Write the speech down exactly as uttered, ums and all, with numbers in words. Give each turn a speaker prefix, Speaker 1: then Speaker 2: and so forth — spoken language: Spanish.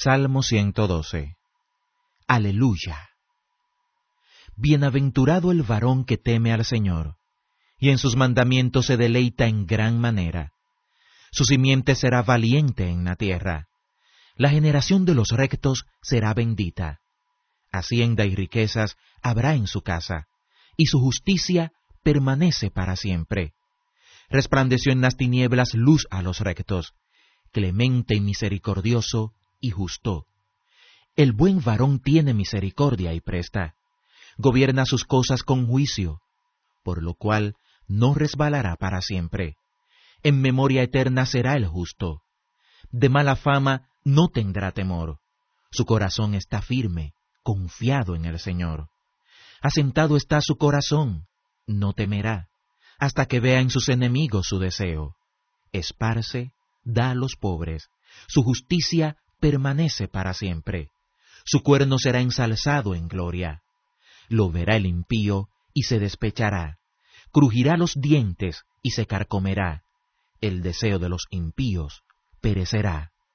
Speaker 1: Salmo ciento doce. Aleluya. Bienaventurado el varón que teme al Señor, y en sus mandamientos se deleita en gran manera. Su simiente será valiente en la tierra. La generación de los rectos será bendita. Hacienda y riquezas habrá en su casa, y su justicia permanece para siempre. Resplandeció en las tinieblas luz a los rectos, clemente y misericordioso y justo. El buen varón tiene misericordia y presta, gobierna sus cosas con juicio, por lo cual no resbalará para siempre. En memoria eterna será el justo. De mala fama no tendrá temor. Su corazón está firme, confiado en el Señor. Asentado está su corazón, no temerá, hasta que vea en sus enemigos su deseo. Esparce, da a los pobres, su justicia permanece para siempre. Su cuerno será ensalzado en gloria. Lo verá el impío y se despechará. Crujirá los dientes y se carcomerá. El deseo de los impíos perecerá.